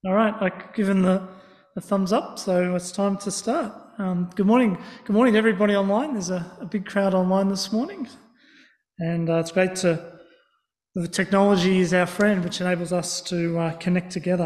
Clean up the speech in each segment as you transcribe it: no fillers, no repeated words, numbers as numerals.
All right, I've given the thumbs up, so it's time to start. Good morning to everybody online. There's a big crowd online this morning, and it's great the technology is our friend, which enables us to connect together.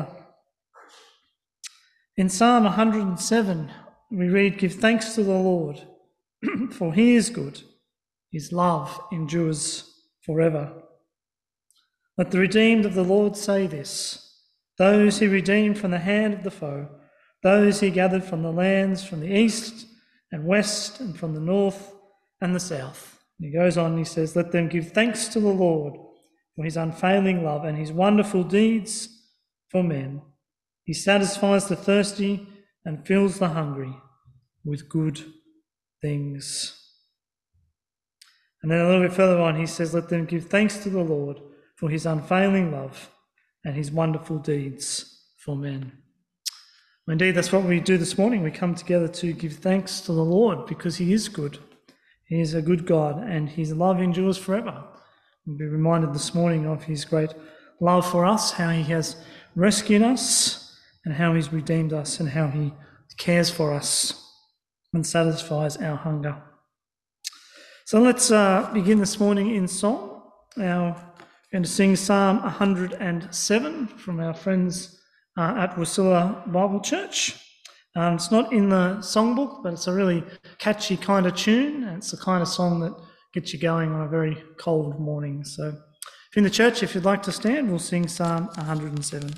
In Psalm 107, we read, "Give thanks to the Lord, for he is good. His love endures forever. Let the redeemed of the Lord say this, those he redeemed from the hand of the foe, those he gathered from the lands, from the east and west and from the north and the south." He goes on and he says, "Let them give thanks to the Lord for his unfailing love and his wonderful deeds for men. He satisfies the thirsty and fills the hungry with good things." And then a little bit further on, he says, "Let them give thanks to the Lord for his unfailing love and his wonderful deeds for men." Indeed, that's what we do this morning. We come together to give thanks to the Lord because he is good. He is a good God and his love endures forever. We'll be reminded this morning of his great love for us, how he has rescued us and how he's redeemed us and how he cares for us and satisfies our hunger. So let's begin this morning in song. We're going to sing Psalm 107 from our friends at Wasilla Bible Church. It's not in the songbook, but it's a really catchy kind of tune, and it's the kind of song that gets you going on a very cold morning. So if you're in the church, if you'd like to stand, we'll sing Psalm 107.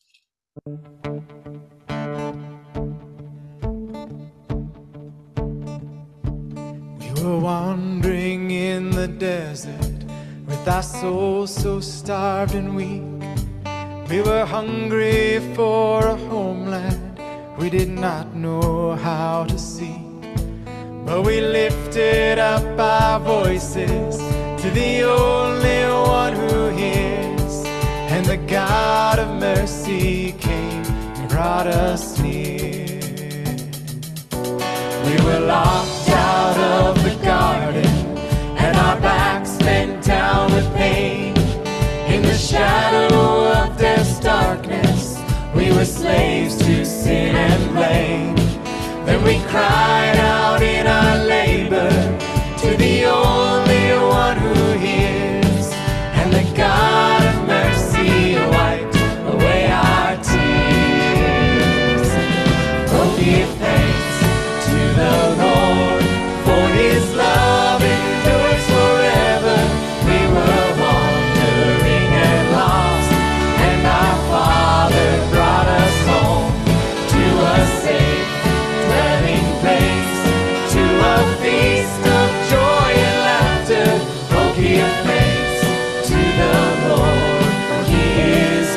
We were wandering in the desert with our souls so starved and weak. We were hungry for a homeland we did not know how to seek. But we lifted up our voices to the only one who hears, and the God of mercy came and brought us near. We were locked out of the garden and our backs bent down with pain. In the shadow of death's darkness, we were slaves to sin and blame. Then we cried out in our labor to the only one who hears, and the God of mercy wiped away our tears. Oh, give thanks to the Lord, for his love endures forever. We were wandering and lost, and our Father brought us home to a safe dwelling place, to a feast of joy and laughter. Oh, give thanks to the Lord, for he is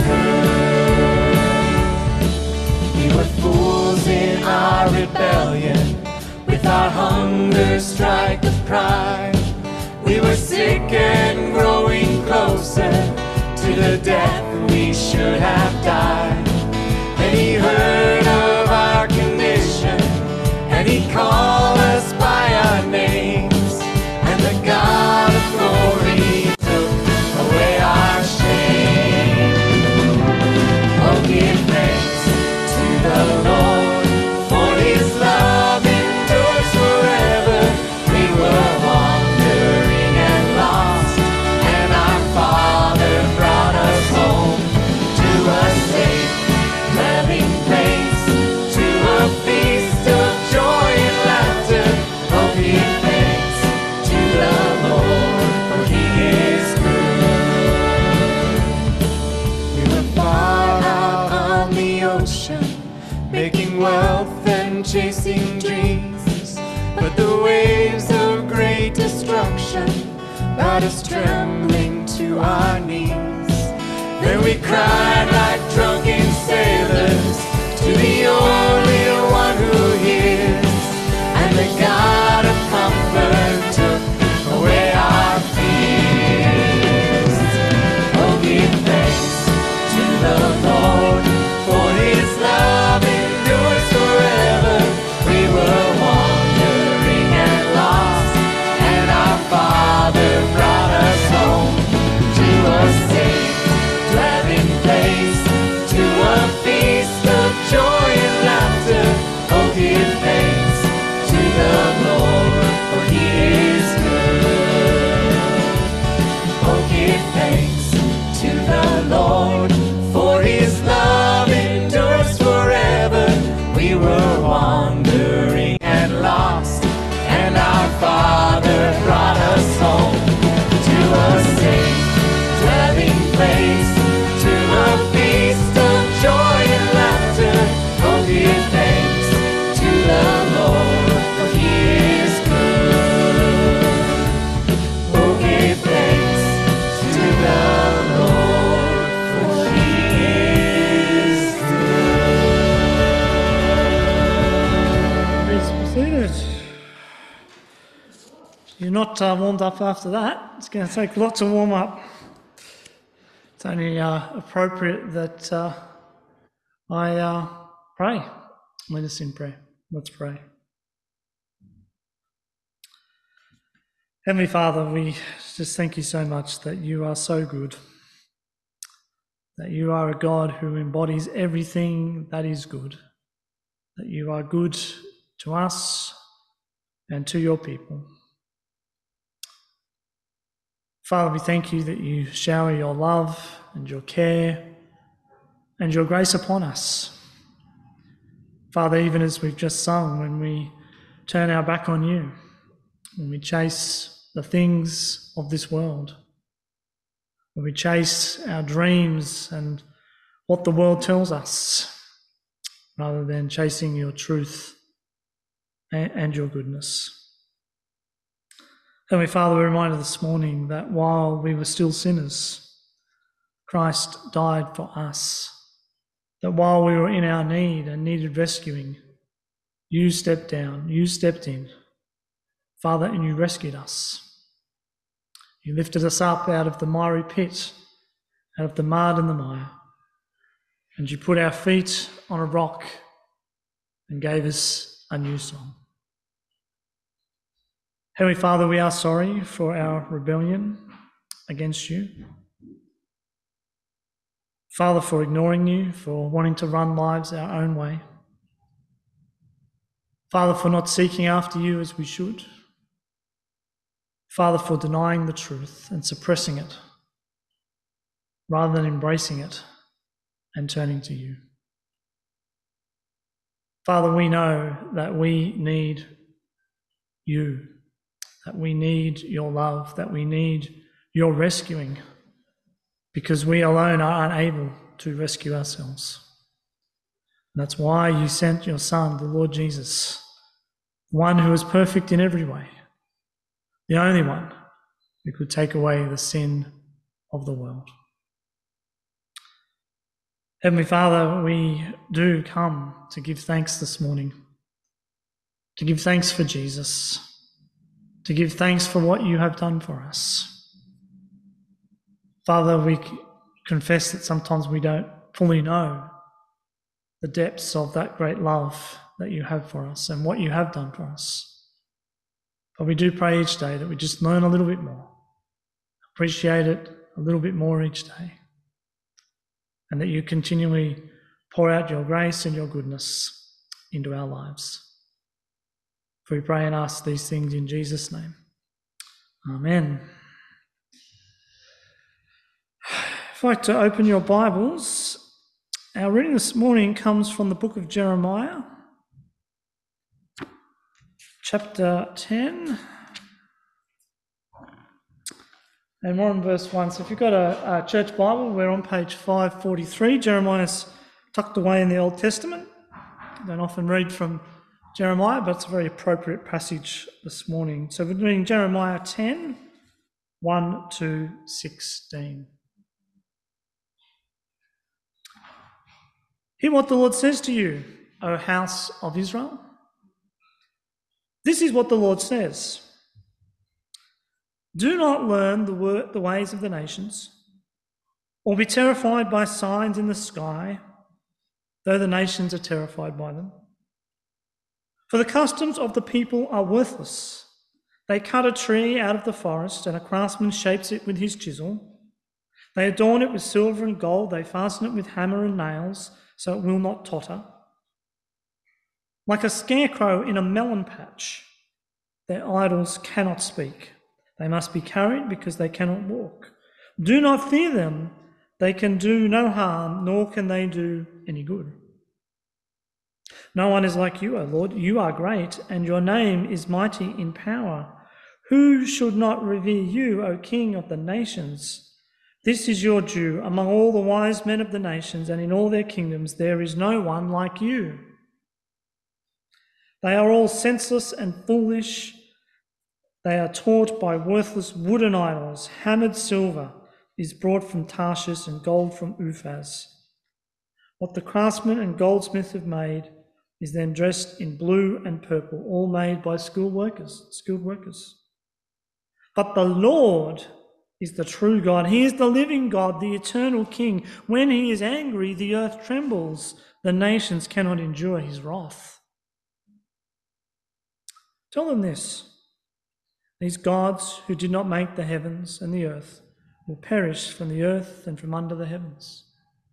good. We were fools in our rebellion, with our hunger strike of pride. We were sick and growing closer to the death we should have died. Then he heard of our condition, and he called us by our names, and the God of glory took away our shame. Oh, give thanks to the Lord, for his love endures forever. We were wandering and lost, and our Father brought us home to a safe dwelling place, to a feast of joy and laughter. Oh, give thanks to the Lord, for he is good. We were far out on the ocean, making wealth and chasing dreams, but the waves of great destruction brought us trembling to our knees. Then we cried like drunken sailors to the only one who hears, and the God of comfort took away our fears. Oh, give thanks to the Lord, for his love endures forever. We were wandering and lost, and our Father brought us home to a safe dwelling place, a feast of joy and laughter. Oh, give thanks to the Lord, for He is good. Oh, give thanks to the Lord, for He is good. Please be seated. You're not warmed up after that. It's going to take a lot to warm up. It's only appropriate that I pray. Lead us in prayer. Let's pray. Heavenly Father, we just thank you so much that you are so good, that you are a God who embodies everything that is good, that you are good to us and to your people. Father, we thank you that you shower your love and your care and your grace upon us. Father, even as we've just sung, when we turn our back on you, when we chase the things of this world, when we chase our dreams and what the world tells us, rather than chasing your truth and your goodness. Heavenly Father, we're reminded this morning that while we were still sinners, Christ died for us. That while we were in our need and needed rescuing, you stepped down, you stepped in, Father, and you rescued us. You lifted us up out of the miry pit, out of the mud and the mire, and you put our feet on a rock and gave us a new song. Heavenly Father, we are sorry for our rebellion against you. Father, for ignoring you, for wanting to run lives our own way. Father, for not seeking after you as we should. Father, for denying the truth and suppressing it, rather than embracing it and turning to you. Father, we know that we need you, that we need your love, that we need your rescuing, because we alone are unable to rescue ourselves. And that's why you sent your Son, the Lord Jesus, one who is perfect in every way, the only one who could take away the sin of the world. Heavenly Father, we do come to give thanks this morning, to give thanks for Jesus, to give thanks for what you have done for us. Father, we confess that sometimes we don't fully know the depths of that great love that you have for us and what you have done for us. But we do pray each day that we just learn a little bit more, appreciate it a little bit more each day, and that you continually pour out your grace and your goodness into our lives. For we pray and ask these things in Jesus' name. Amen. If I'd like to open your Bibles, our reading this morning comes from the book of Jeremiah, chapter 10, and we're on verse 1. So if you've got a church Bible, we're on page 543. Jeremiah's tucked away in the Old Testament. I don't often read from Jeremiah, but it's a very appropriate passage this morning. So we're reading Jeremiah 10, 1 to 16. Hear what the Lord says to you, O house of Israel. This is what the Lord says. Do not learn the ways of the nations, or be terrified by signs in the sky, though the nations are terrified by them. For the customs of the people are worthless. They cut a tree out of the forest, and a craftsman shapes it with his chisel. They adorn it with silver and gold. They fasten it with hammer and nails, so it will not totter. Like a scarecrow in a melon patch, their idols cannot speak. They must be carried because they cannot walk. Do not fear them. They can do no harm, nor can they do any good. No one is like you, O Lord. You are great, and your name is mighty in power. Who should not revere you, O King of the nations? This is your due. Among all the wise men of the nations and in all their kingdoms, there is no one like you. They are all senseless and foolish. They are taught by worthless wooden idols. Hammered silver is brought from Tarshish and gold from Uphaz. What the craftsman and goldsmith have made is then dressed in blue and purple, all made by skilled workers. But the Lord is the true God. He is the living God, the eternal King. When he is angry, the earth trembles. The nations cannot endure his wrath. Tell them this: these gods who did not make the heavens and the earth will perish from the earth and from under the heavens.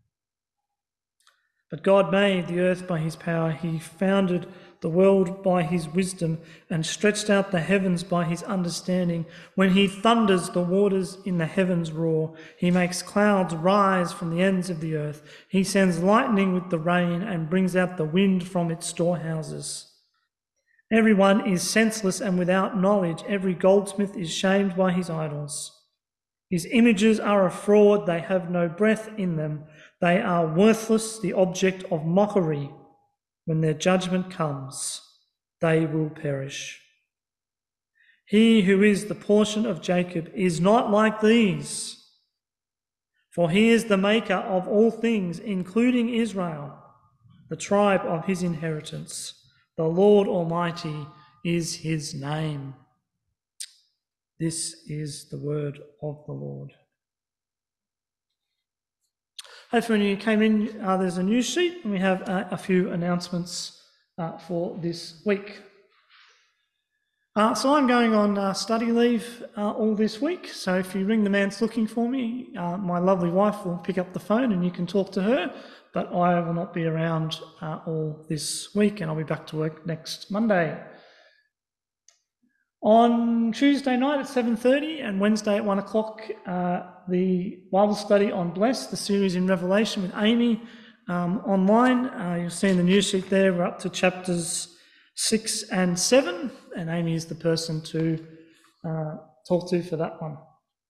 But God made the earth by his power. He founded the world by his wisdom and stretched out the heavens by his understanding. When he thunders, the waters in the heavens roar. He makes clouds rise from the ends of the earth. He sends lightning with the rain and brings out the wind from its storehouses. Everyone is senseless and without knowledge. Every goldsmith is shamed by his idols. His images are a fraud. They have no breath in them. They are worthless, the object of mockery. When their judgment comes, they will perish. He who is the portion of Jacob is not like these, for he is the maker of all things, including Israel, the tribe of his inheritance. The Lord Almighty is his name. This is the word of the Lord. Hopefully when you came in, there's a news sheet and we have a few announcements for this week. So I'm going on study leave all this week. So if you ring the man's looking for me, my lovely wife will pick up the phone and you can talk to her. But I will not be around all this week and I'll be back to work next Monday. On Tuesday night at 7:30 and Wednesday at 1 o'clock, the Bible study on Blessed, the series in Revelation with Amy online. You'll see in the news sheet there, we're up to chapters 6 and 7, and Amy is the person to talk to for that one.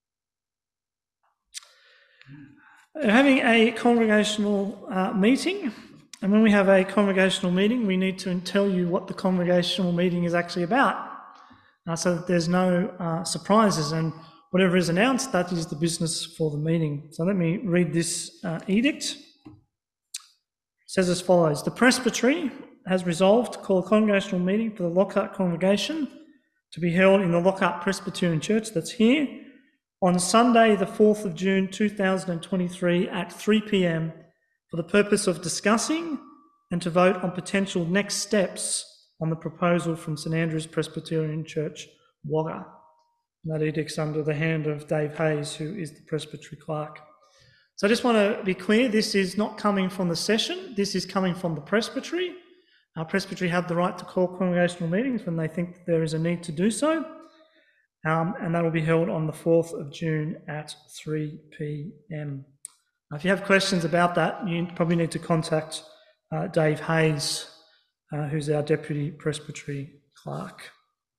We're having a congregational meeting, and when we have a congregational meeting, we need to tell you what the congregational meeting is actually about, so that there's no surprises, and whatever is announced, that is the business for the meeting. So let me read this edict. It says as follows: the Presbytery has resolved to call a congregational meeting for the Lockhart congregation to be held in the Lockhart Presbyterian Church, that's here, on Sunday the 4th of June 2023 at 3 p.m. for the purpose of discussing and to vote on potential next steps on the proposal from St Andrew's Presbyterian Church, Wagga. That edict's under the hand of Dave Hayes, who is the Presbytery clerk. So I just want to be clear, this is not coming from the session, this is coming from the Presbytery. Our Presbytery have the right to call congregational meetings when they think there is a need to do so. And that will be held on the 4th of June at 3 p.m. If you have questions about that, you probably need to contact Dave Hayes, who's our Deputy Presbytery Clerk.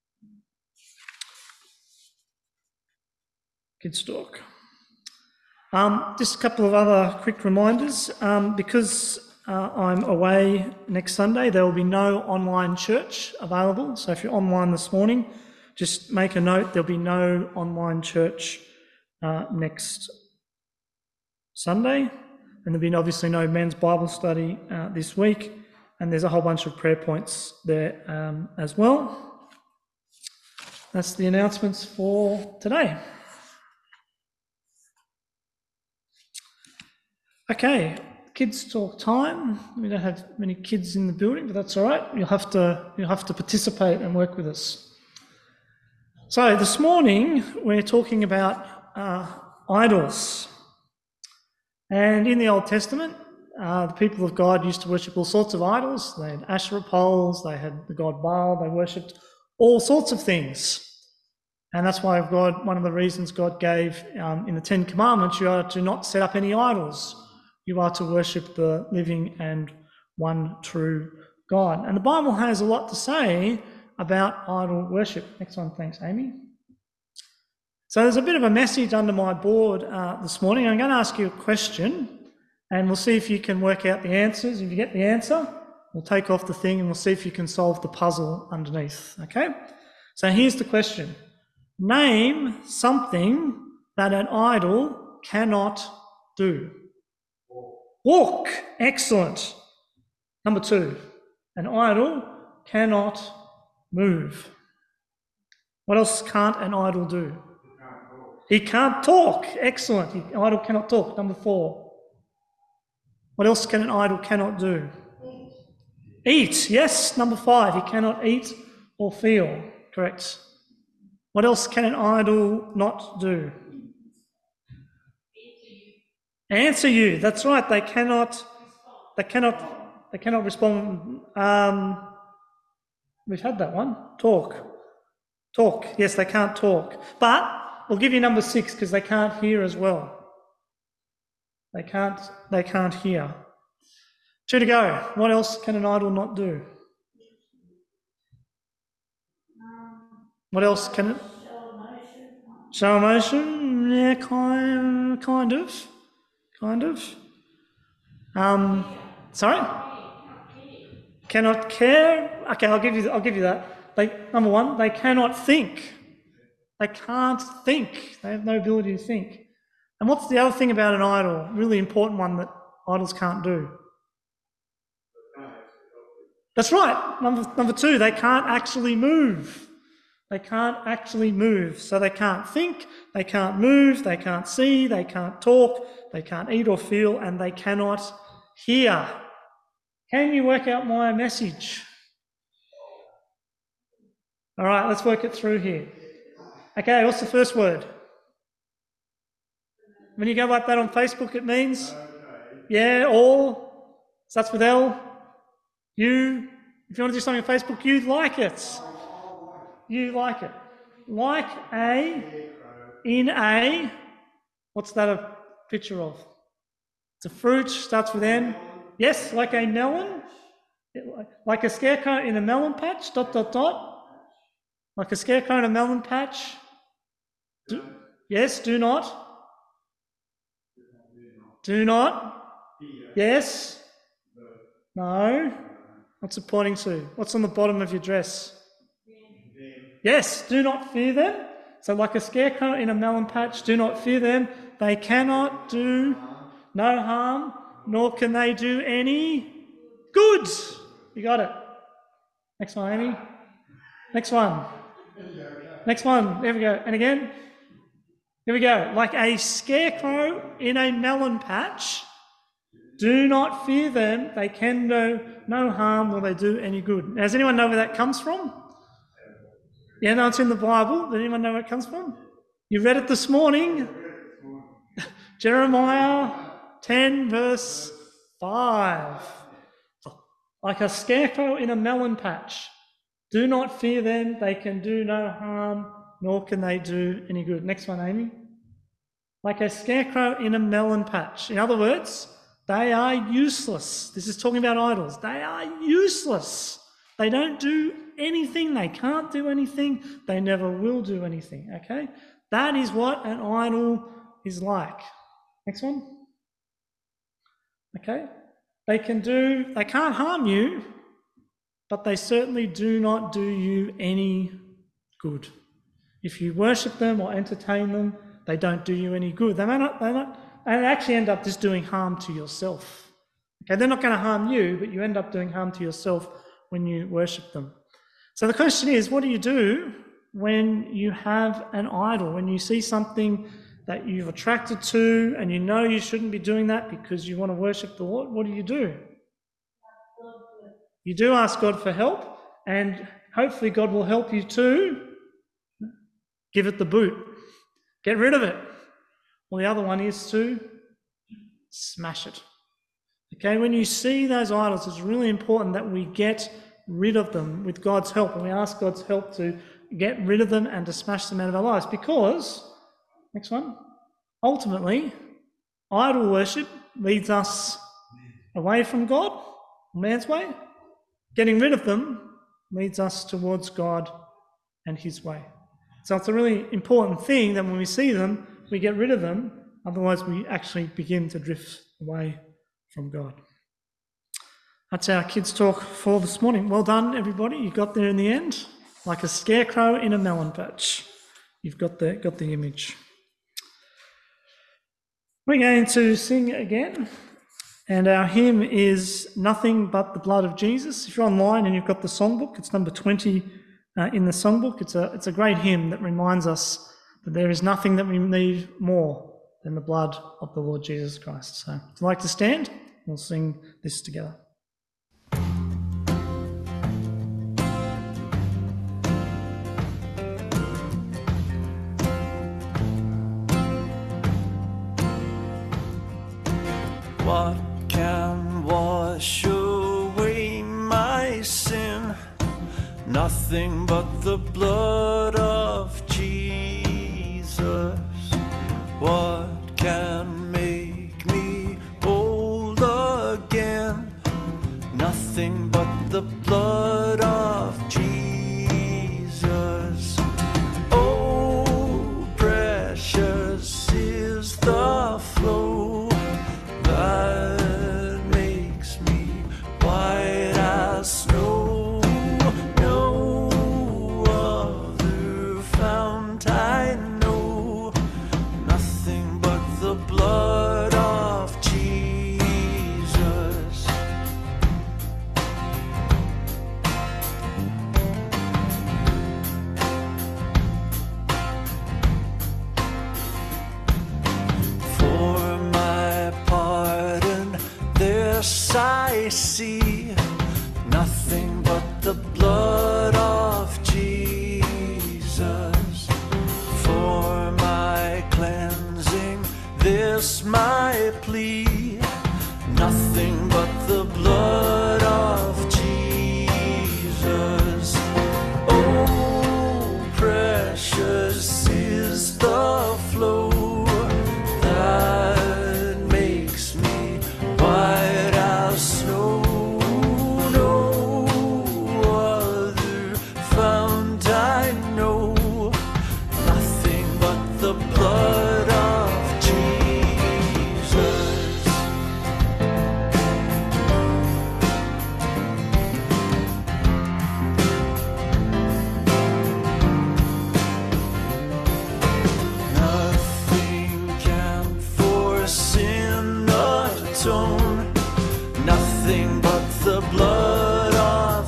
Kids talk. Just a couple of other quick reminders. Because I'm away next Sunday, there will be no online church available. So if you're online this morning, just make a note, there'll be no online church next Sunday. And there'll be obviously no men's Bible study this week. And there's a whole bunch of prayer points there as well. That's the announcements for today. Okay, kids talk time. We don't have many kids in the building, but that's all right. You'll have to participate and work with us. So this morning we're talking about idols. And in the Old Testament, the people of God used to worship all sorts of idols. They had Asherah poles, they had the god Baal, they worshipped all sorts of things. And that's why one of the reasons God gave in the Ten Commandments, you are to not set up any idols. You are to worship the living and one true God. And the Bible has a lot to say about idol worship. Next one, thanks, Amy. So there's a bit of a message under my board this morning. I'm going to ask you a question and we'll see if you can work out the answers. If you get the answer, we'll take off the thing and we'll see if you can solve the puzzle underneath, okay? So here's the question. Name something that an idol cannot do. Walk. Excellent. Number 2, an idol cannot move. What else can't an idol do? He can't talk. Excellent. An idol cannot talk. Number 4. What else can an idol cannot do? Eat. Yes. Number 5. He cannot eat or feel. Correct. What else can an idol not do? Answer you. That's right. They cannot respond. We've had that one. Talk. Yes, they can't talk. But we'll give you number 6 because they can't hear as well. They can't hear. 2 to go. What else can an idol not do? What else can it? Show emotion. Yeah, kind of. Sorry? Cannot care. Okay, I'll give you that. Number 1, they cannot think. They can't think. They have no ability to think. And what's the other thing about an idol? Really important one that idols can't do. That's right. Number 2, they can't actually move. They can't actually move. So they can't think, they can't move, they can't see, they can't talk, they can't eat or feel, and they cannot hear. Can you work out my message? All right, let's work it through here. Okay, what's the first word? When you go like that on Facebook, it means? Yeah, all. Starts with L. You. If you want to do something on Facebook, you like it. You like it. Like in a, what's that a picture of? It's a fruit, starts with N. Yes, like a melon. Like a scarecrow in a melon patch, ... Like a scarecrow in a melon patch. Yes, do not. Do not. Yes. No. What's it pointing to? What's on the bottom of your dress? Yes, do not fear them. So like a scarecrow in a melon patch, do not fear them. They cannot do no harm, nor can they do any good. You got it. Next one, Amy. Next one. There we go. And again. Here we go. Like a scarecrow in a melon patch, do not fear them. They can do no harm, nor they do any good. Now, does anyone know where that comes from? Yeah, no, it's in the Bible. Does anyone know where it comes from? You read it this morning. Jeremiah 10 verse 5. Like a scarecrow in a melon patch. Do not fear them. They can do no harm, nor can they do any good. Next one, Amy. Like a scarecrow in a melon patch. In other words, they are useless. This is talking about idols. They are useless. They don't do anything. They can't do anything. They never will do anything, okay? That is what an idol is like. Next one. Okay? They can't harm you, but they certainly do not do you any good. If you worship them or entertain them, they don't do you any good. They actually end up just doing harm to yourself. Okay, they're not going to harm you, but you end up doing harm to yourself when you worship them. So the question is, what do you do when you have an idol, when you see something that you've attracted to and you know you shouldn't be doing that because you want to worship the Lord? What do? You do ask God for help, and hopefully God will help you too. Give it the boot. Get rid of it. Well, the other one is to smash it. Okay, when you see those idols, it's really important that we get rid of them with God's help, and we ask God's help to get rid of them and to smash them out of our lives, because, next one, ultimately, idol worship leads us away from God, man's way. Getting rid of them leads us towards God and his way. So it's a really important thing that when we see them, we get rid of them. Otherwise, we actually begin to drift away from God. That's our kids' talk for this morning. Well done, everybody. You got there in the end, like a scarecrow in a melon patch. You've got the image. We're going to sing again, and our hymn is Nothing But the Blood of Jesus. If you're online and you've got the songbook, it's number 20 in the songbook. It's a great hymn that reminds us that there is nothing that we need more than the blood of the Lord Jesus Christ. So if you'd like to stand, we'll sing this together. What can wash away my sin? Nothing but the blood of Jesus. What can make me whole again? Nothing but the blood of Jesus. Oh, precious is the flow that makes me white as snow. No other fount I know. Nothing but the blood of Jesus. For my pardon, this I see, nothing but the blood of Jesus. For my cleansing, this my plea, nothing but the blood of Jesus. Oh, precious is the flow that makes me white as snow. No other fount I know. Nothing but the blood of Jesus. Nothing can for sin atone. Nothing but the blood of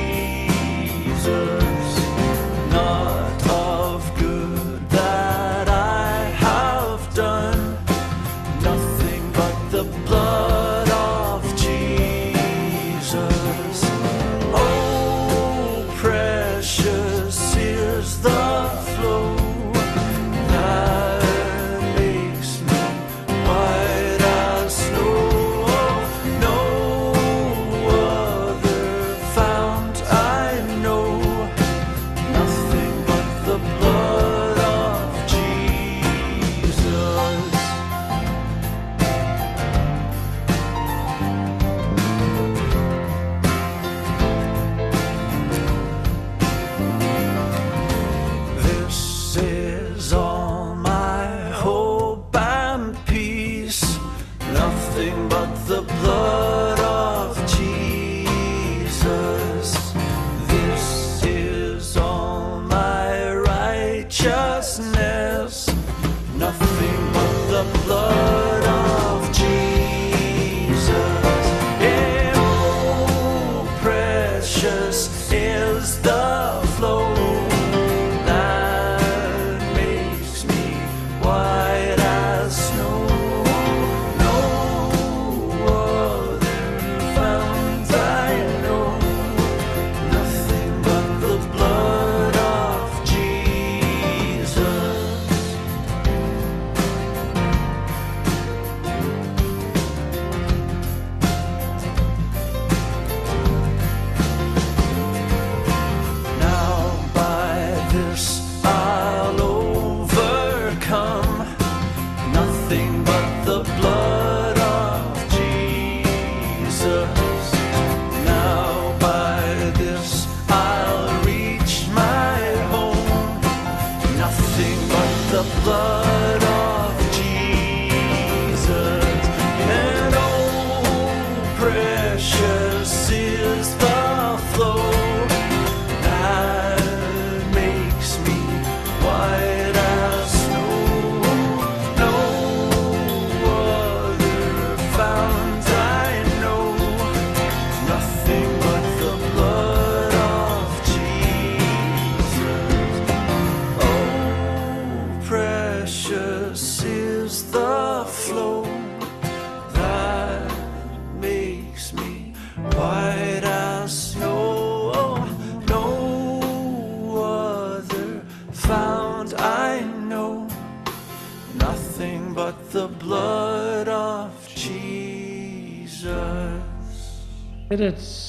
Jesus. Not of good that I have done. Nothing but the blood of Jesus. Oh, precious is the flow that makes me white as snow. No other fount I know. Nothing but the blood of Jesus. This is all my hope and peace. Nothing but the blood of Jesus. This is all my righteousness. Nothing but the blood of Jesus. Yeah, oh, precious is the flow that makes me white as snow. No other Let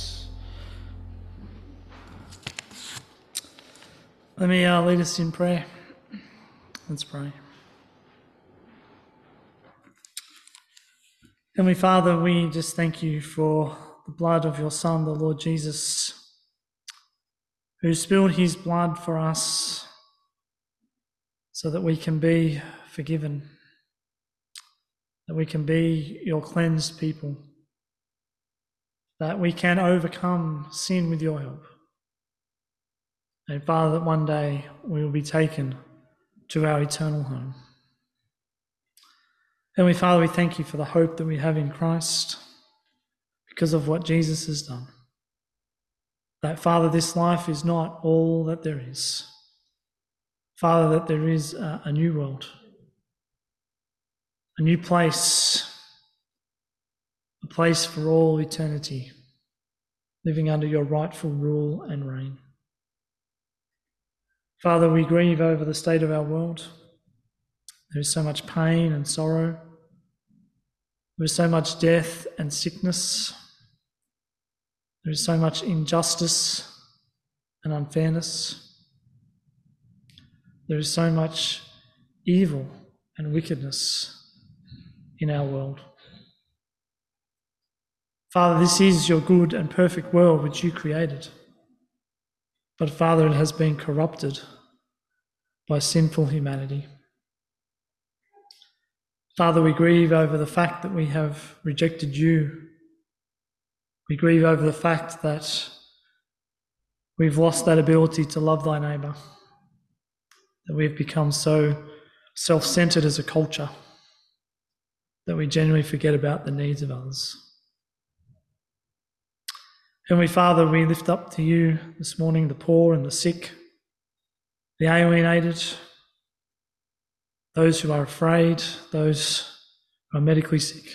me lead us in prayer. Let's pray. Heavenly Father, we just thank you for the blood of your Son, the Lord Jesus, who spilled his blood for us so that we can be forgiven, that we can be your cleansed people, that we can overcome sin with your help. And Father, that one day we will be taken to our eternal home. Heavenly Father, we thank you for the hope that we have in Christ because of what Jesus has done. That, Father, this life is not all that there is. Father, that there is a new world, a new place, a place for all eternity, living under your rightful rule and reign. Father, we grieve over the state of our world. There is so much pain and sorrow. There is so much death and sickness. There is so much injustice and unfairness. There is so much evil and wickedness in our world. Father, this is your good and perfect world which you created. But Father, it has been corrupted by sinful humanity. Father, we grieve over the fact that we have rejected you. We grieve over the fact that we've lost that ability to love thy neighbour, that we've become so self-centred as a culture that we genuinely forget about the needs of others. Heavenly Father, we lift up to you this morning the poor and the sick, the alienated, those who are afraid, those who are medically sick.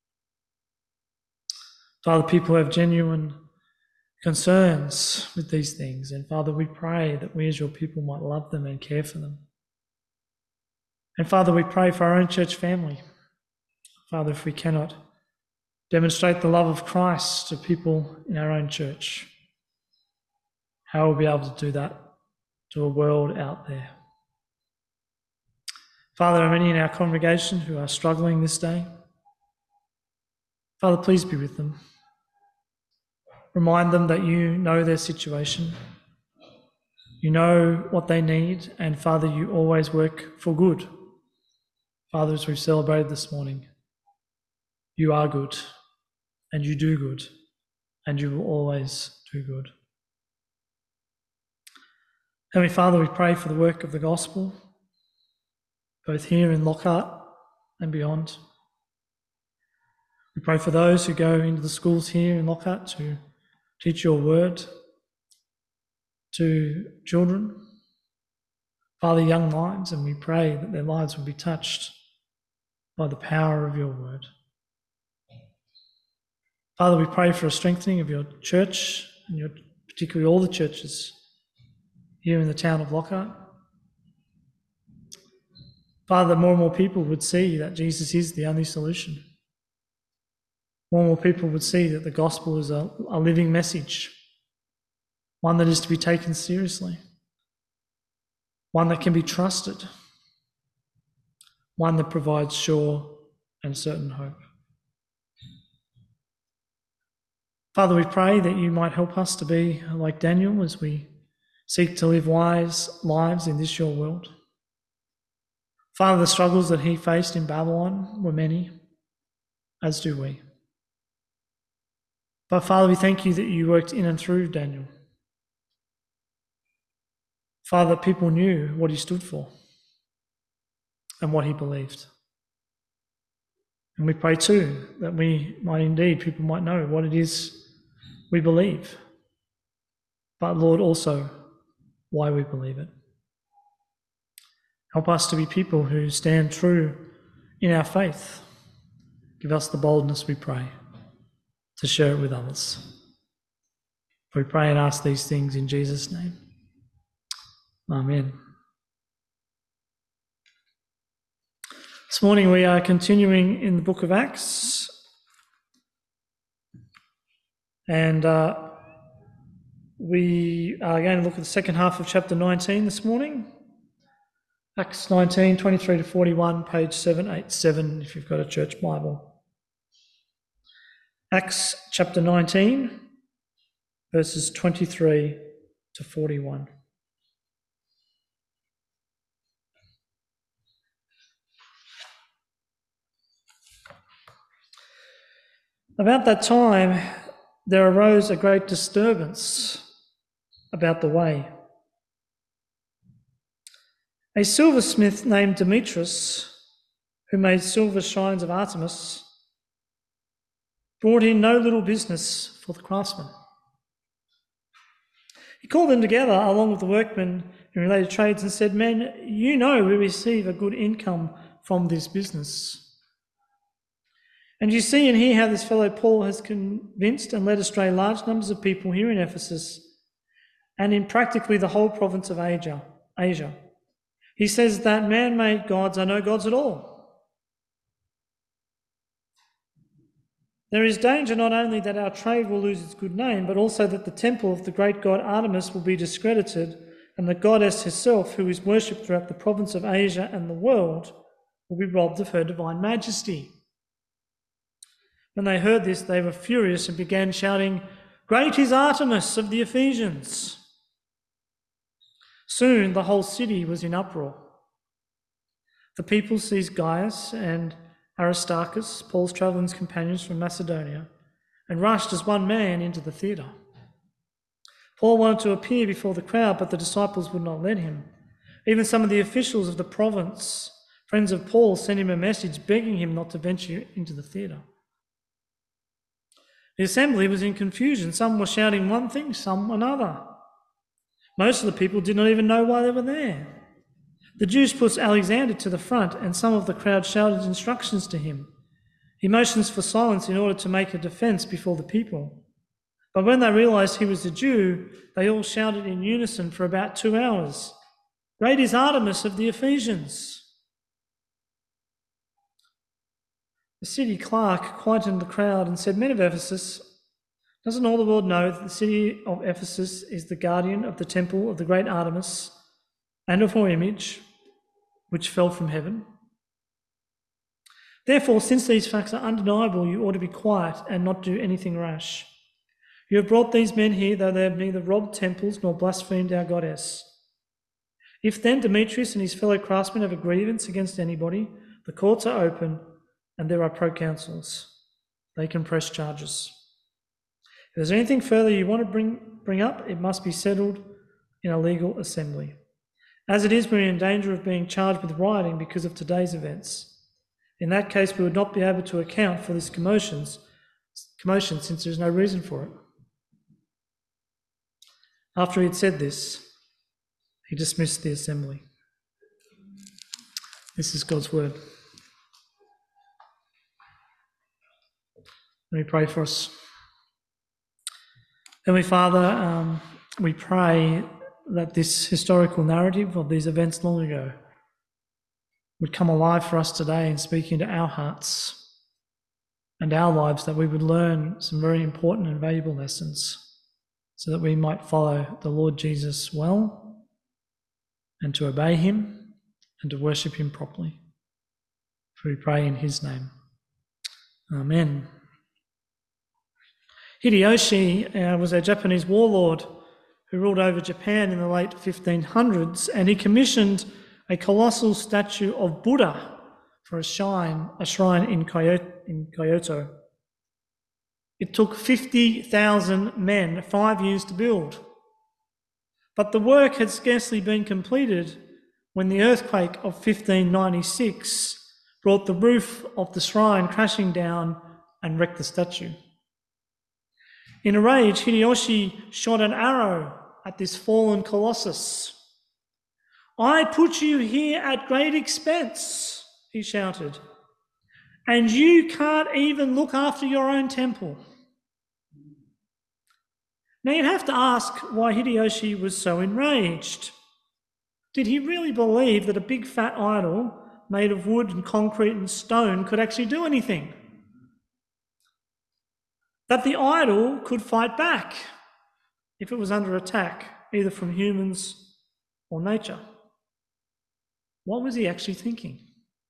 Father, people have genuine concerns with these things, and Father, we pray that we as your people might love them and care for them. And Father, we pray for our own church family. Father, if we cannot demonstrate the love of Christ to people in our own church, how will we be able to do that to a world out there? Father, there are many in our congregation who are struggling this day. Father, please be with them. Remind them that you know their situation. You know what they need, and Father, you always work for good. Father, as we've celebrated this morning, you are good, and you do good, and you will always do good. Heavenly Father, we pray for the work of the gospel, both here in Lockhart and beyond. We pray for those who go into the schools here in Lockhart to teach your word to children, Father, young lives, and we pray that their lives will be touched by the power of your word. Father, we pray for a strengthening of your church, and particularly all the churches here in the town of Lockhart. Father, that more and more people would see that Jesus is the only solution. More and more people would see that the gospel is a living message, one that is to be taken seriously, one that can be trusted, one that provides sure and certain hope. Father, we pray that you might help us to be like Daniel as we seek to live wise lives in this your world. Father, the struggles that he faced in Babylon were many, as do we. But Father, we thank you that you worked in and through Daniel. Father, that people knew what he stood for and what he believed. And we pray too that people might know what it is we believe, but Lord, also why we believe it. Help us to be people who stand true in our faith. Give us the boldness, we pray, to share it with others. We pray and ask these things in Jesus' name. Amen. This morning we are continuing in the book of Acts, And we are going to look at the second half of chapter 19 this morning. Acts 19, 23 to 41, page 787 if you've got a church Bible. Acts chapter 19, verses 23 to 41. About that time, there arose a great disturbance about the way. A silversmith named Demetrius, who made silver shrines of Artemis, brought in no little business for the craftsmen. He called them together along with the workmen in related trades and said, "Men, you know we receive a good income from this business. And you see and hear how this fellow Paul has convinced and led astray large numbers of people here in Ephesus and in practically the whole province of Asia. He says that man-made gods are no gods at all. There is danger not only that our trade will lose its good name, but also that the temple of the great god Artemis will be discredited, and the goddess herself, who is worshipped throughout the province of Asia and the world, will be robbed of her divine majesty." When they heard this, they were furious and began shouting, "Great is Artemis of the Ephesians!" Soon the whole city was in uproar. The people seized Gaius and Aristarchus, Paul's travelling companions from Macedonia, and rushed as one man into the theatre. Paul wanted to appear before the crowd, but the disciples would not let him. Even some of the officials of the province, friends of Paul, sent him a message begging him not to venture into the theatre. The assembly was in confusion. Some were shouting one thing, some another. Most of the people did not even know why they were there. The Jews pushed Alexander to the front, and some of the crowd shouted instructions to him. He motions for silence in order to make a defence before the people. But when they realised he was a Jew, they all shouted in unison for about 2 hours, "Great is Artemis of the Ephesians!" The city clerk quietened the crowd and said, "Men of Ephesus, doesn't all the world know that the city of Ephesus is the guardian of the temple of the great Artemis and of her image, which fell from heaven? Therefore, since these facts are undeniable, you ought to be quiet and not do anything rash. You have brought these men here, though they have neither robbed temples nor blasphemed our goddess. If then Demetrius and his fellow craftsmen have a grievance against anybody, the courts are open and there are proconsuls. They can press charges. If there's anything further you want to bring up, it must be settled in a legal assembly. As it is, we're in danger of being charged with rioting because of today's events. In that case, we would not be able to account for this commotion since there's no reason for it." After he had said this, he dismissed the assembly. This is God's word. Let me pray for us. Heavenly Father, we pray that this historical narrative of these events long ago would come alive for us today and speak into our hearts and our lives, that we would learn some very important and valuable lessons so that we might follow the Lord Jesus well and to obey him and to worship him properly. For we pray in his name. Amen. Hideyoshi was a Japanese warlord who ruled over Japan in the late 1500s, and he commissioned a colossal statue of Buddha for a shrine in Kyoto. It took 50,000 men 5 years to build. But the work had scarcely been completed when the earthquake of 1596 brought the roof of the shrine crashing down and wrecked the statue. In a rage, Hideyoshi shot an arrow at this fallen colossus. "I put you here at great expense," he shouted, "and you can't even look after your own temple." Now you'd have to ask why Hideyoshi was so enraged. Did he really believe that a big fat idol made of wood and concrete and stone could actually do anything? that the idol could fight back if it was under attack, either from humans or nature. What was he actually thinking?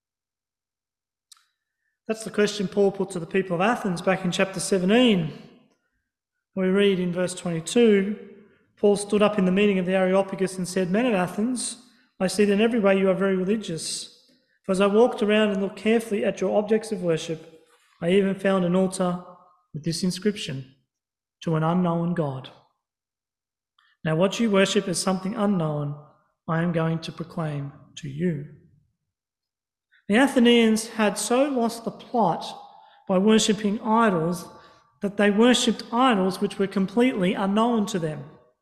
That's the question Paul put to the people of Athens back in chapter 17. We read in verse 22, Paul stood up in the meeting of the Areopagus and said, "Men of Athens, I see that in every way you are very religious. For as I walked around and looked carefully at your objects of worship, I even found an altar with this inscription, 'To an unknown God.' Now what you worship as something unknown, I am going to proclaim to you." The Athenians had so lost the plot by worshipping idols that they worshipped idols which were completely unknown to them.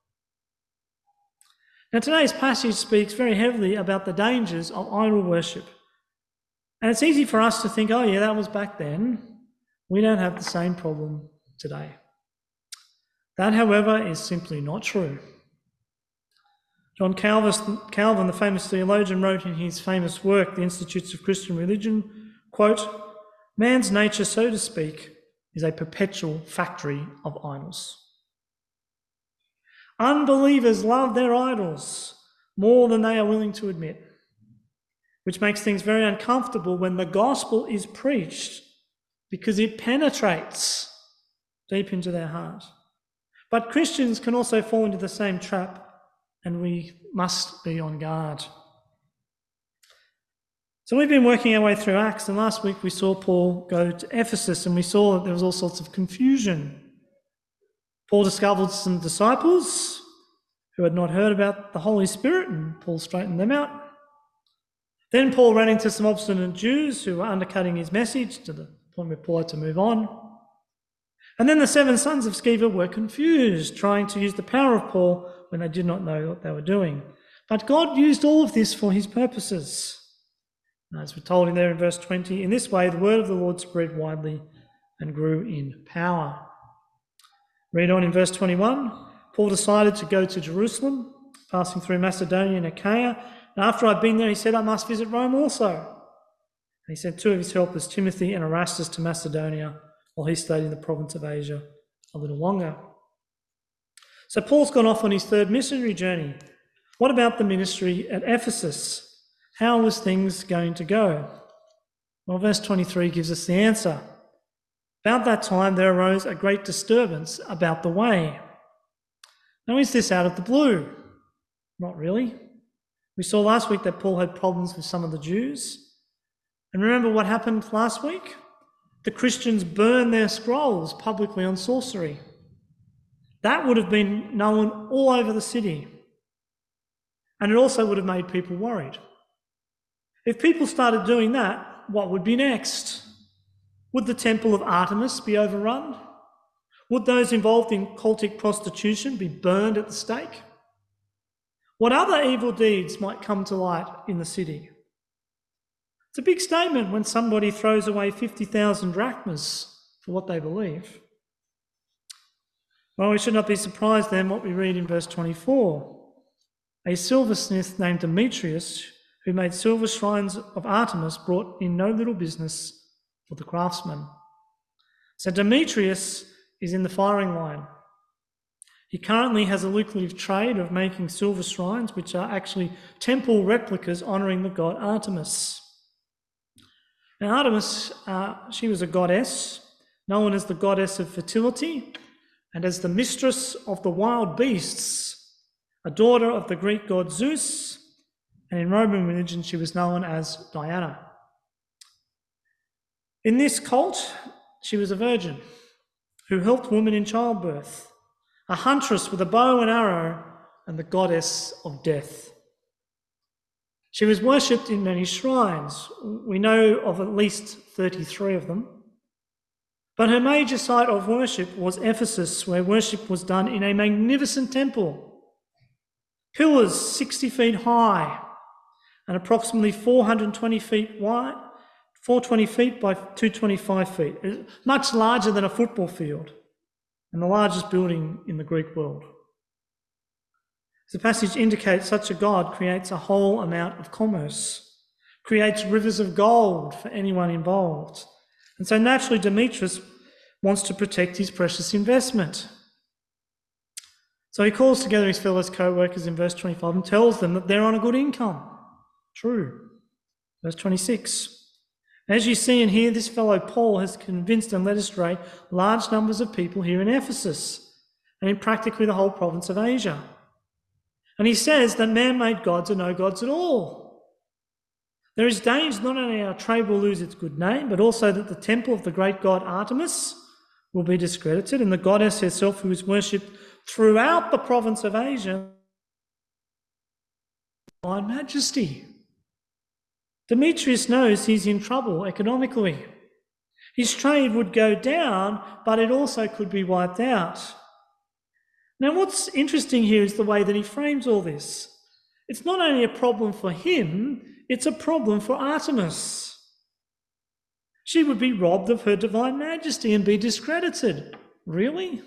Now today's passage speaks very heavily about the dangers of idol worship. And it's easy for us to think, oh yeah, that was back then. We don't have the same problem today. That, however, is simply not true. John Calvin, the famous theologian, wrote in his famous work, The Institutes of Christian Religion, quote, "Man's nature, so to speak, is a perpetual factory of idols. Unbelievers love their idols more than they are willing to admit, which makes things very uncomfortable when the gospel is preached because it penetrates deep into their heart. But Christians can also fall into the same trap, and we must be on guard." So we've been working our way through Acts, and last week we saw Paul go to Ephesus, and we saw that there was all sorts of confusion. Paul discovered some disciples who had not heard about the Holy Spirit, and Paul straightened them out. Then Paul ran into some obstinate Jews who were undercutting his message to the point where Paul had to move on. And then the 7 sons of Sceva were confused, trying to use the power of Paul when they did not know what they were doing. But God used all of this for his purposes. As we're told in there in verse 20, in this way the word of the Lord spread widely and grew in power. Read on in verse 21, Paul decided to go to Jerusalem, passing through Macedonia and Achaia. And after I'd been there, he said, I must visit Rome also. And he sent 2 of his helpers, Timothy and Erastus, to Macedonia, while he stayed in the province of Asia a little longer. So Paul's gone off on his 3rd missionary journey. What about the ministry at Ephesus? How was things going to go? Well, verse 23 gives us the answer. About that time there arose a great disturbance about the way. Now, is this out of the blue? Not really. We saw last week that Paul had problems with some of the Jews. And remember what happened last week? The Christians burned their scrolls publicly on sorcery. That would have been known all over the city. And it also would have made people worried. If people started doing that, what would be next? Would the temple of Artemis be overrun? Would those involved in cultic prostitution be burned at the stake? What other evil deeds might come to light in the city? It's a big statement when somebody throws away 50,000 drachmas for what they believe. Well, we should not be surprised then what we read in verse 24. A silversmith named Demetrius, who made silver shrines of Artemis, brought in no little business for the craftsmen. So Demetrius is in the firing line. He currently has a lucrative trade of making silver shrines, which are actually temple replicas honouring the god Artemis. Now Artemis, she was a goddess, known as the goddess of fertility, and as the mistress of the wild beasts, a daughter of the Greek god Zeus, and in Roman religion she was known as Diana. In this cult, she was a virgin who helped women in childbirth, a huntress with a bow and arrow, and the goddess of death. She was worshipped in many shrines. We know of at least 33 of them. But her major site of worship was Ephesus, where worship was done in a magnificent temple. Pillars 60 feet high and approximately 420 feet wide, 420 feet by 225 feet, much larger than a football field, and the largest building in the Greek world. As the passage indicates, such a God creates a whole amount of commerce, creates rivers of gold for anyone involved. And so naturally Demetrius wants to protect his precious investment. So he calls together his fellow co-workers in verse 25 and tells them that they're on a good income. True. Verse 26. As you see and hear, this fellow Paul has convinced and led astray large numbers of people here in Ephesus and in practically the whole province of Asia. And he says that man-made gods are no gods at all. There is danger not only our trade will lose its good name, but also that the temple of the great god Artemis will be discredited, and the goddess herself, who is worshipped throughout the province of Asia, divine majesty. Demetrius knows he's in trouble economically. His trade would go down, but it also could be wiped out. Now, what's interesting here is the way that he frames all this. It's not only a problem for him, it's a problem for Artemis. She would be robbed of her divine majesty and be discredited. Really?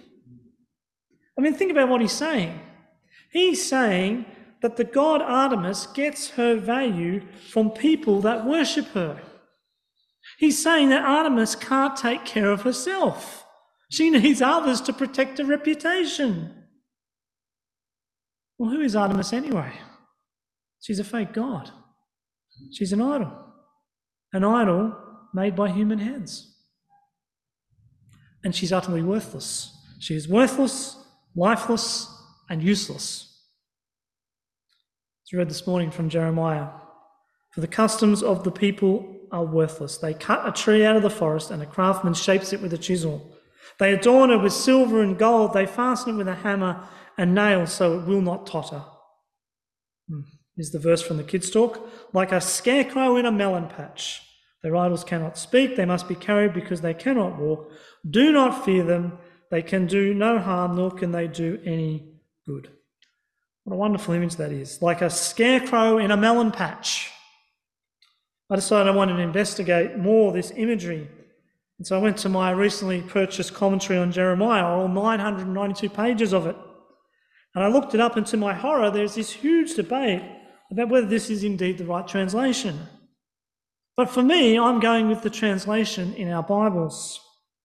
I mean, think about what he's saying. He's saying that the god Artemis gets her value from people that worship her. He's saying that Artemis can't take care of herself. She needs others to protect her reputation. Well, who is Artemis anyway? She's a fake god. She's an idol made by human hands. And she's utterly worthless. She is worthless, lifeless, and useless. As we read this morning from Jeremiah, for the customs of the people are worthless. They cut a tree out of the forest, and a craftsman shapes it with a chisel. They adorn it with silver and gold. They fasten it with a hammer and nails so it will not totter. Here's the verse from the Kids' Talk. Like a scarecrow in a melon patch. Their idols cannot speak. They must be carried because they cannot walk. Do not fear them. They can do no harm, nor can they do any good. What a wonderful image that is. Like a scarecrow in a melon patch. I decided I wanted to investigate more this imagery. And so I went to my recently purchased commentary on Jeremiah, all 992 pages of it. And I looked it up, and to my horror, there's this huge debate about whether this is indeed the right translation. But for me, I'm going with the translation in our Bibles.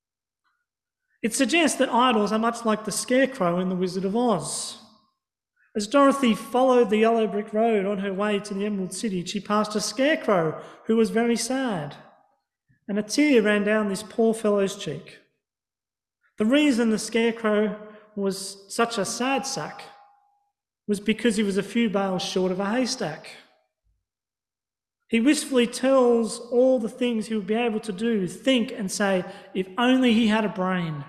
It suggests that idols are much like the scarecrow in The Wizard of Oz. As Dorothy followed the yellow brick road on her way to the Emerald City, she passed a scarecrow who was very sad, and a tear ran down this poor fellow's cheek. The reason the scarecrow was such a sad sack was because he was a few bales short of a haystack. He wistfully tells all the things he would be able to do, think and say, if only he had a brain.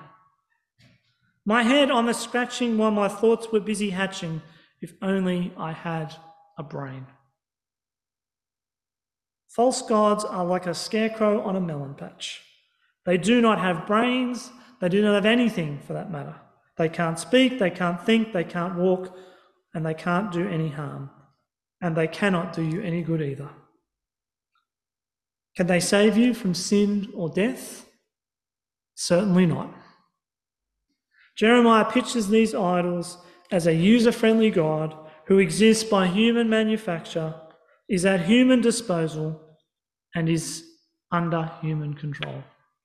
My head I'm a scratching while my thoughts were busy hatching, if only I had a brain. False gods are like a scarecrow on a melon patch. They do not have brains, they do not have anything for that matter. They can't speak, they can't think, they can't walk, and they can't do any harm. And they cannot do you any good either. Can they save you from sin or death? Certainly not. Jeremiah pictures these idols as a user-friendly God who exists by human manufacture, is at human disposal, and is under human control.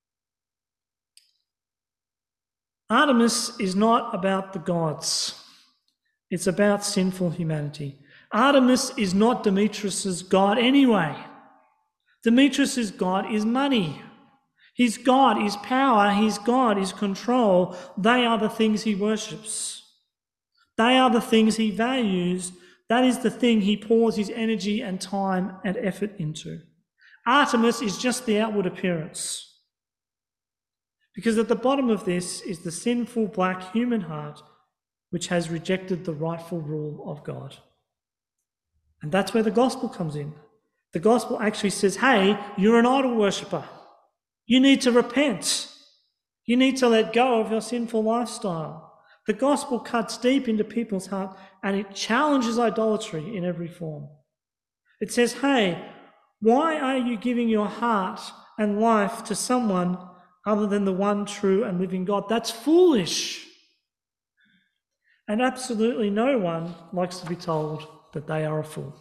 Artemis is not about the gods. It's about sinful humanity. Artemis is not Demetrius's god anyway. Demetrius's god is money. His god is power. His god is control. They are the things he worships. They are the things he values. That is the thing he pours his energy and time and effort into. Artemis is just the outward appearance. Because at the bottom of this is the sinful black human heart which has rejected the rightful rule of God. And that's where the gospel comes in. The gospel actually says, hey, you're an idol worshipper. You need to repent. You need to let go of your sinful lifestyle. The gospel cuts deep into people's heart and it challenges idolatry in every form. It says, hey, why are you giving your heart and life to someone other than the one true and living God? That's foolish. And absolutely no one likes to be told that they are a fool.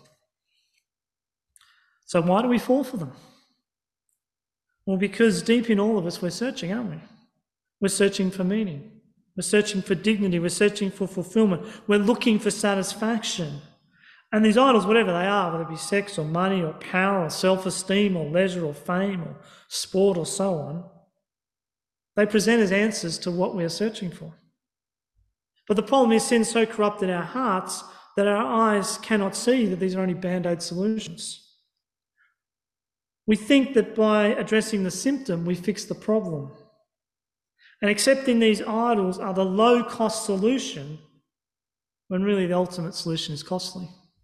So why do we fall for them? Well, because deep in all of us we're searching, aren't we? We're searching for meaning. We're searching for dignity. We're searching for fulfillment. We're looking for satisfaction. And these idols, whatever they are, whether it be sex or money or power or self-esteem or leisure or fame or sport or so on, they present as answers to what we are searching for. But the problem is sin's so corrupted our hearts that our eyes cannot see that these are only band-aid solutions. We think that by addressing the symptom, we fix the problem. And accepting these idols are the low-cost solution when really the ultimate solution is costly.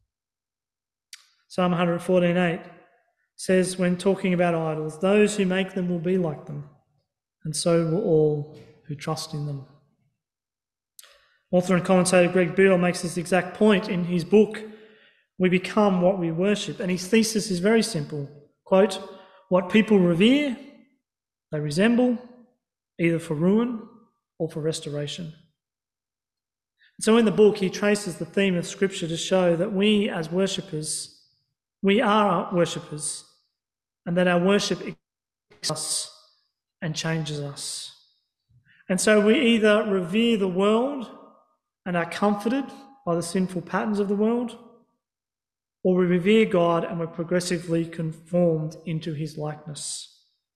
Psalm 114:8 says, when talking about idols, those who make them will be like them, and so will all who trust in them. Author and commentator Greg Beale makes this exact point in his book, We Become What We Worship, and his thesis is very simple. Quote, what people revere, they resemble, either for ruin or for restoration. So in the book, he traces the theme of Scripture to show that we as worshippers, we are worshippers, and that our worship excites us and changes us. And so we either revere the world and are comforted by the sinful patterns of the world, or we revere God and we're progressively conformed into his likeness.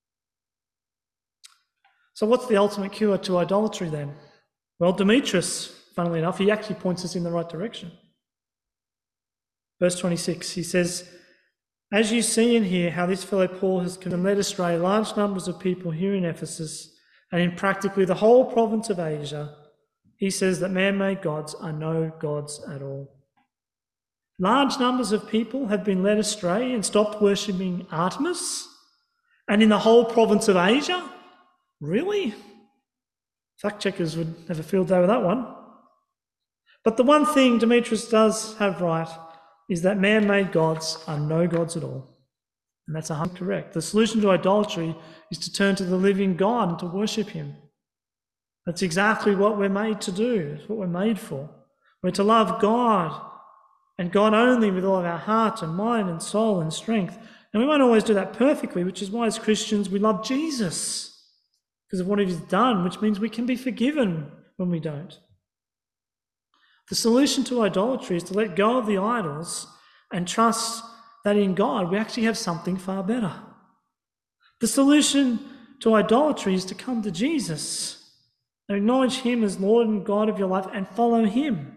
So what's the ultimate cure to idolatry then? Well, Demetrius, funnily enough, he actually points us in the right direction. Verse 26, he says, as you see and hear how this fellow Paul has led astray large numbers of people here in Ephesus and in practically the whole province of Asia, he says that man-made gods are no gods at all. Large numbers of people have been led astray and stopped worshipping Artemis, and in the whole province of Asia? Really? Fact checkers would have a field day with that one. But the one thing Demetrius does have right is that man-made gods are no gods at all. And that's 100% correct. The solution to idolatry is to turn to the living God and to worship him. That's exactly what we're made to do. It's what we're made for. We're to love God and God only with all of our heart and mind and soul and strength. And we won't always do that perfectly, which is why as Christians we love Jesus because of what he's done, which means we can be forgiven when we don't. The solution to idolatry is to let go of the idols and trust that in God we actually have something far better. The solution to idolatry is to come to Jesus and acknowledge him as Lord and God of your life and follow him.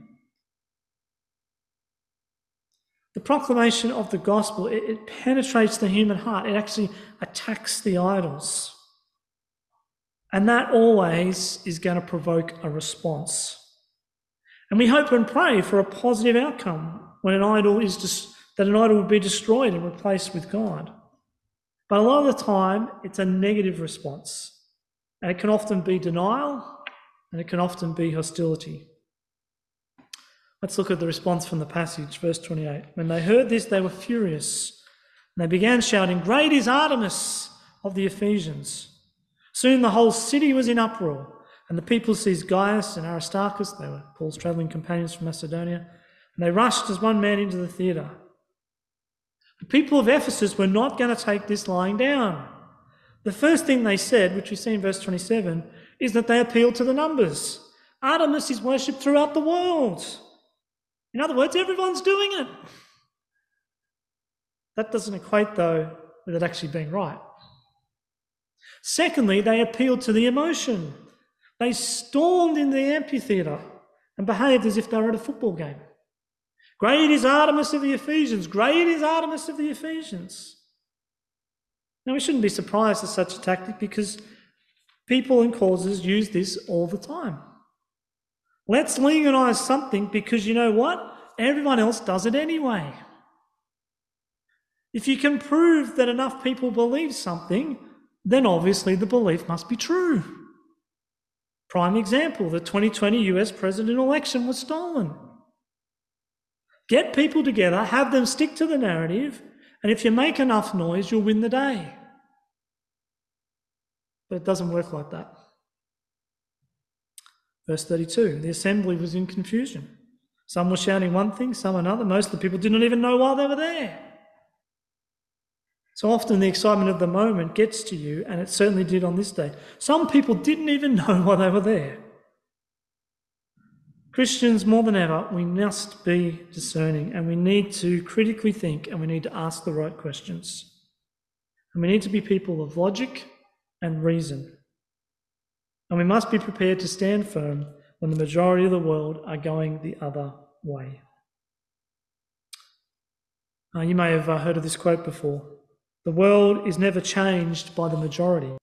The proclamation of the gospel, it penetrates the human heart. It actually attacks the idols. And that always is going to provoke a response. And we hope and pray for a positive outcome when an idol will be destroyed and replaced with God. But a lot of the time, it's a negative response. And it can often be denial, and it can often be hostility. Let's look at the response from the passage, verse 28. When they heard this, they were furious, and they began shouting, "Great is Artemis of the Ephesians." Soon the whole city was in uproar, and the people seized Gaius and Aristarchus, they were Paul's travelling companions from Macedonia, and they rushed as one man into the theatre. The people of Ephesus were not going to take this lying down. The first thing they said, which we see in verse 27, is that they appealed to the numbers. Artemis is worshipped throughout the world. In other words, everyone's doing it. That doesn't equate, though, with it actually being right. Secondly, they appealed to the emotion. They stormed in the amphitheatre and behaved as if they were at a football game. Great is Artemis of the Ephesians. Great is Artemis of the Ephesians. Now, we shouldn't be surprised at such a tactic because people and causes use this all the time. Let's legalise something because you know what? Everyone else does it anyway. If you can prove that enough people believe something, then obviously the belief must be true. Prime example, the 2020 US presidential election was stolen. Get people together, have them stick to the narrative, and if you make enough noise, you'll win the day. But it doesn't work like that. Verse 32, the assembly was in confusion. Some were shouting one thing, some another. Most of the people didn't even know why they were there. So often the excitement of the moment gets to you, and it certainly did on this day. Some people didn't even know why they were there. Christians, more than ever, we must be discerning, and we need to critically think, and we need to ask the right questions. And we need to be people of logic and reason. And we must be prepared to stand firm when the majority of the world are going the other way. You may have heard of this quote before. The world is never changed by the majority.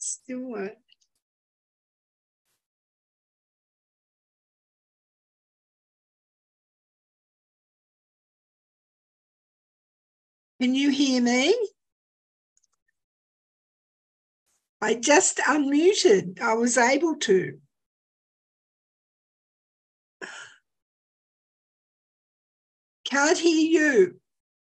Still won't. Can you hear me? I just unmuted. I was able to. Can't hear you.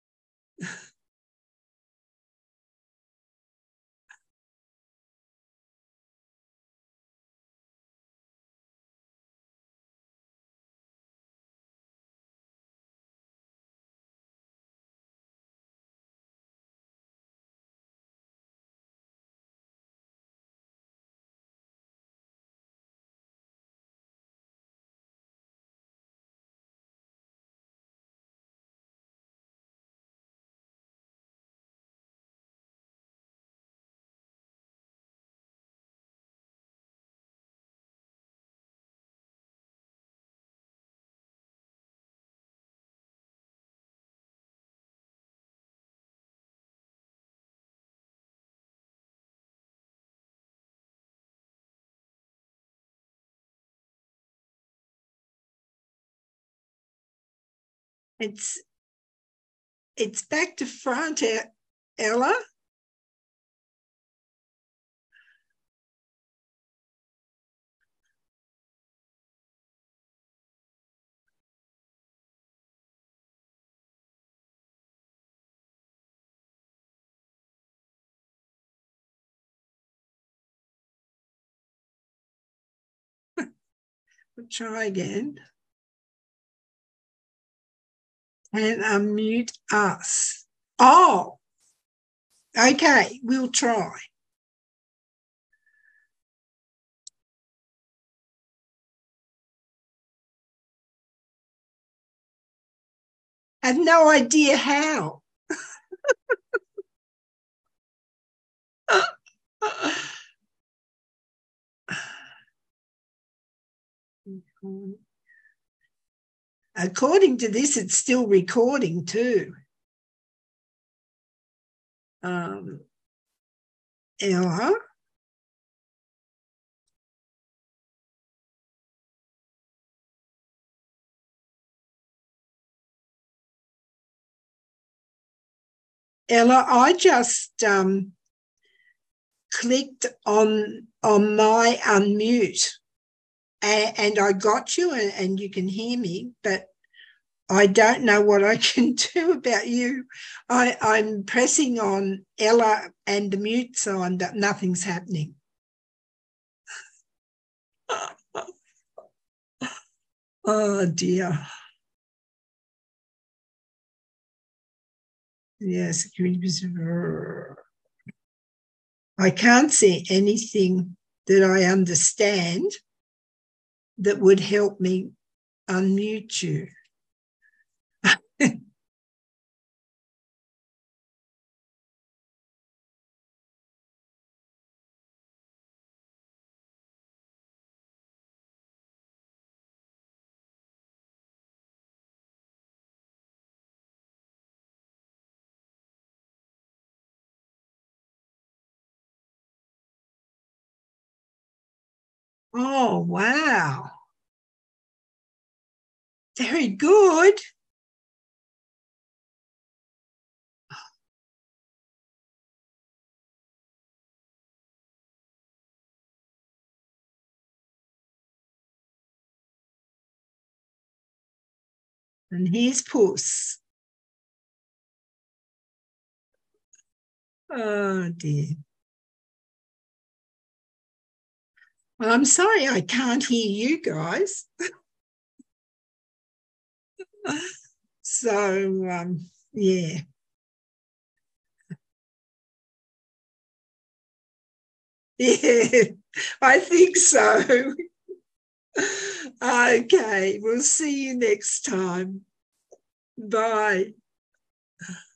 It's back to front, Ella. We'll try again. And unmute us. Oh, okay, we'll try. I have no idea how. According to this, it's still recording too. Ella. Ella, I just clicked on my unmute and I got you and you can hear me, but I don't know what I can do about you. I'm pressing on Ella and the mute sign, but nothing's happening. Oh, dear. Yes, I can't see anything that I understand that would help me unmute you. Oh, wow. Very good. And here's Puss. Oh, dear. Well, I'm sorry I can't hear you guys. So, yeah. Yeah, I think so. Okay, we'll see you next time. Bye.